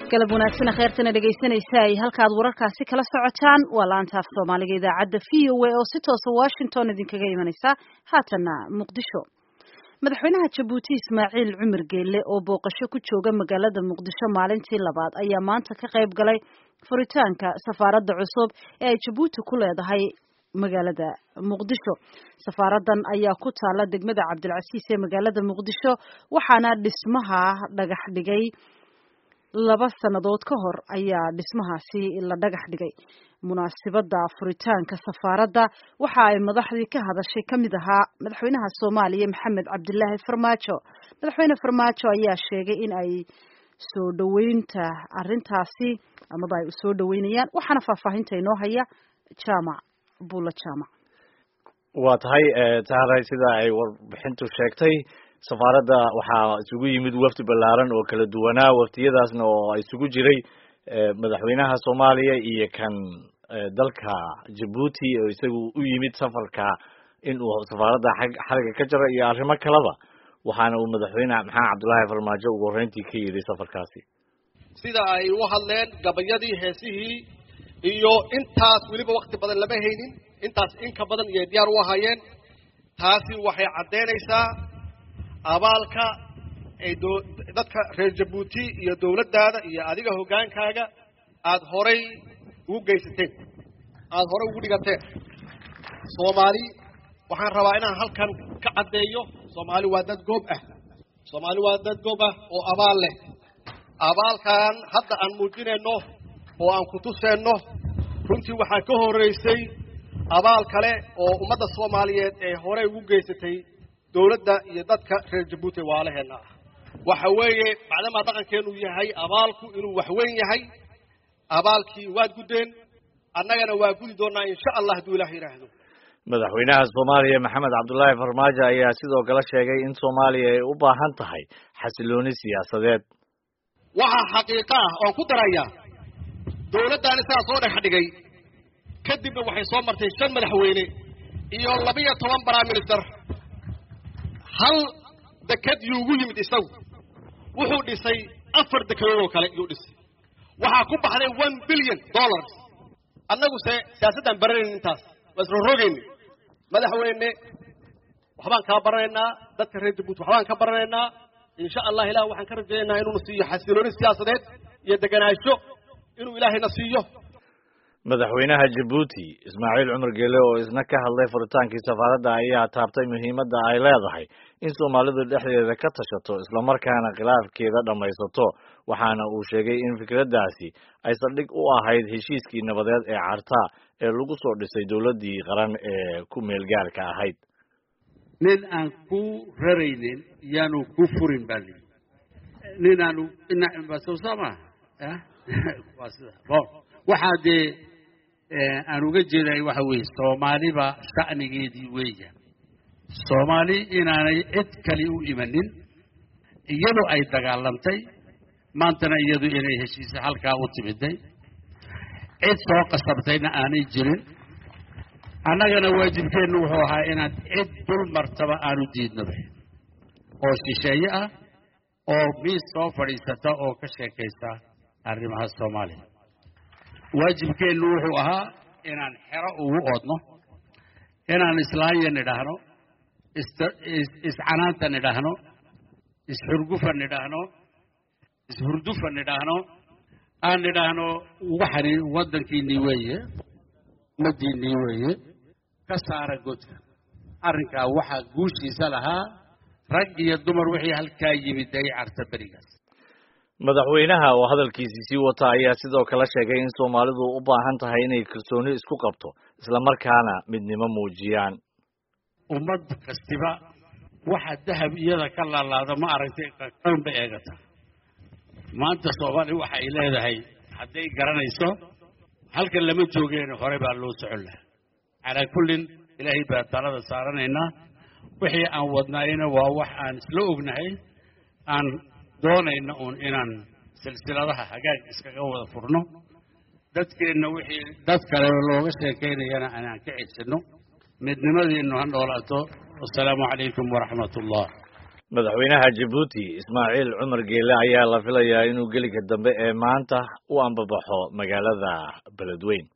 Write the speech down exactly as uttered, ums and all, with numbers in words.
galab wanaagsan khayrtana dhageysanaysa ay halkaad wararkaasi kala socotaan waa laanta af Soomaaliga idaacadda V O A oo si toos ah Washington idinkaga imanaysa haatana Muqdisho madaxweynaha Jabuuti Ismaaciil Cumar Geelle oo booqasho ku jooga magaalada Muqdisho maalintii labaad ayaa maanta ka qayb galay furitaanka safaaradda cusub ee ay Jabuuti ku leedahay magaalada Muqdisho safaaradan ayaa ku taala degmada Cabdilcasiis ee magaalada Muqdisho waxaana dhismaha dhagax dhigay laba sanadood ka hor ayaa dhismahaasi la dhagax dhigay munaasabada furitaanka safaaradda waxa ay madaxdii ka hadashay kamid ahaa madaxweynaha Soomaaliya Maxamed Cabdilaahi Farmaajo madaxweyne Farmaajo ayaa sheegay in ay soo dhaweynta arintaasi ama ay soo dhaweynayaan waxaana faahfaahinta inoo haya jaamac buula jaamac waa tahay tahay sida ay warbixintu sheegtay safaaradda waxaa isugu yimid wafdi ballaaran oo kala duwanaa waftiyadaasna oo ay isugu jiray madaxweynaha Soomaaliya iyo kan dalka Djibouti oo isagu u yimid safarka in uu safaaradda xariga ka jaro iyo arrimo kaleba waxaana uu madaxweynaha Maxamed Cabdilaahi Farmaajo ugu horeyntii ka yiri safarkaasi sida ay u hadleen gabayadii heesihii iyo intaas waliba waqti badan lama haynin intaas in ka badan iyo diyaar u ahaayeen taasi waxay cadeynaysaa abaalka ay dadka reer Djibouti iyo dawladdaada iyo adiga hogaankaaga aad horay ugu geysateen aad horay ugu dhigateen Soomaali waxaan rabaa inaan halkan ka cadeeyo Soomaali waa dad goob ah Soomaali waa dad goob ah oo abaal leh abaalkan hadda aan muujinayno oo aan ku tusayno runtii waxa ka horeysay abaal kale oo ummadda Soomaaliyeed ee horay ugu geysatay dawladda iyo dadka reer Djibouti waalaheena waxa weeye macdama dhaqankeenu yahay abaalku inuu wax weyn yahay abaalkii waad gudeen annagana waa gudi doonaa insha Allah haduu Ilaahay yiraahdo madaxweynaha Soomaaliya Maxamed Cabdilaahi Farmaajo ayaa sidoo kale sheegay in Soomaaliya ay u baahan tahay xasilooni siyaasadeed waxa xaqiiqo ah oo ku daraya dawladdan isaga soo dhex dhigay kadibna waxay soo martay shan madaxweyne iyo laba iyo toban prime minister hal dekad yuugu yimid isagu wuxuu dhisay afar dekedood oo kale yuu dhisay waxa ku baxday one billion dollars annagu se siyaasaddan barayn intaas wasro rogayn madaxweyne waxbaan ka baranaynaa dadka reer Djibouti waxbaan ka baranaynaa insha Allah ilaahay waxaan ka rajaynaynaa inuu siiyo xasilooni siyaasadeed iyo deganaansho inuu ilaahay na siiyo madaxweynaha Djibouti Ismaaciil Cumar Geelle oo isna ka hadlay furitaankii safaaradda ayaa taabtay muhiimadda ay leedahay in Soomaalidu dhexdeeda ka tashato isla markaana khilaafkeeda dhamaysato waxaana uu sheegay in fikraddaasi ay saldhig u ahayd heshiiskii nabadeed ee Carta ee lagu soo dhisay dawladdii qaran ee ku meel gaarka ahayd nin aan ku raraynin yaanu ku furin bali nin aanu inaa soo sama ah waxa de aan uga jeeday waxa weey Soomaaliba shaqnigeedii weeya Soomaali inaanay cid kale u imanin iyadoo ay dagaalantay maantana iyadoo inay heshiis halka u timiday cid soo qasabtayna aanay jirin annagana waajibkeenu wuxuu ahaa inaan cid dul martaba aanu diidnaba oo shisheeye ah oo miis soo fadhiisata oo ka sheekaysta arrimaha Soomaaliya waajibkeenu wuxuu ahaa inaan xero ugu oodno inaan islaayeen nidhaahno iscanaanta nidhaahno isxurgufan nidhaahno ishurdufan nidhaahno aan nidhaahno waxani waddankiinii weeye madiinii weeye ka saara godka arrinkaa waxaa guushiisa lahaa rag iyo dumar wixii halkaa yimid ay Carta berigaas madaxweynaha oo hadalkiisii sii wata ayaa sidoo kale sheegay in Soomaalidu u baahan tahay inay kalsooni isku qabto isla markaana midnimo muujiyaan ummad kastiba waxa dahab iyada ka laalaada ma aragtay qan bay eegata maanta Soomaali waxa ay leedahay haday garanayso halka lama joogeen hore baa loo socon lahaa ala kullin ilaahay baa talada saaranayna wixii aan wadnaayna waa wax aan isla ognahay aan doonayna uun inaan silsiladaha hagaag iskaga wada furno dadkeena wixii dad kale looga sheekeynayana aan ka xidsano midnimadeenu han dhoolaato wassalaamu calaykum wa rahmatullah madaxweynaha Djibouti Ismaaciil Cumar Geele ayaa la filayaa inuu gelika dambe ee maanta u ambabaxo magaalada Beledweyne.